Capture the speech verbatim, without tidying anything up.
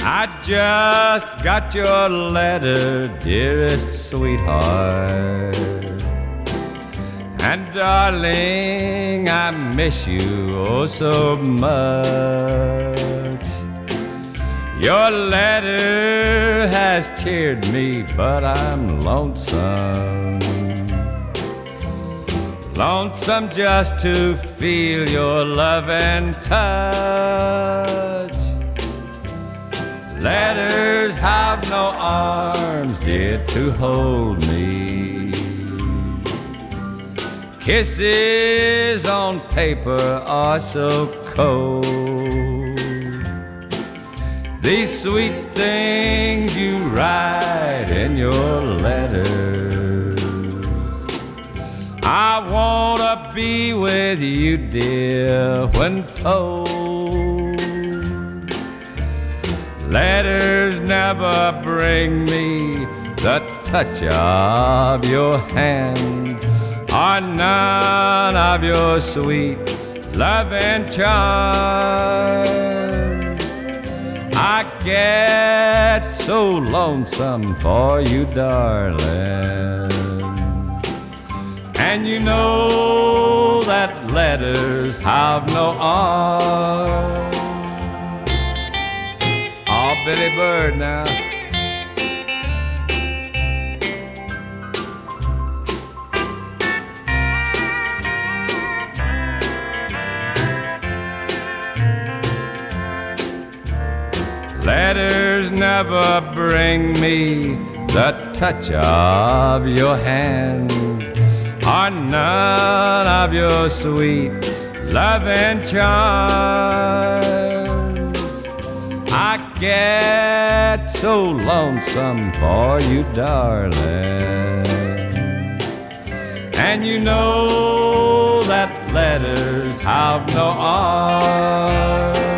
I just got your letter, dearest sweetheart. And darling, I miss you oh so much. Your letter has cheered me, but I'm lonesome. Lonesome just to feel your love and touch. Letters have no arms, dear, to hold me. Kisses on paper are so cold. These sweet things you write in your letters, I wanna be with you, dear, when told. Letters never bring me the touch of your hand, or none of your sweet love and charms. I get so lonesome for you, darling. And you know that letters have no arms. Oh, Billy Bird now. Letters never bring me the touch of your hand, or none of your sweet love and charms. I get so lonesome for you, darling. And you know that letters have no arms.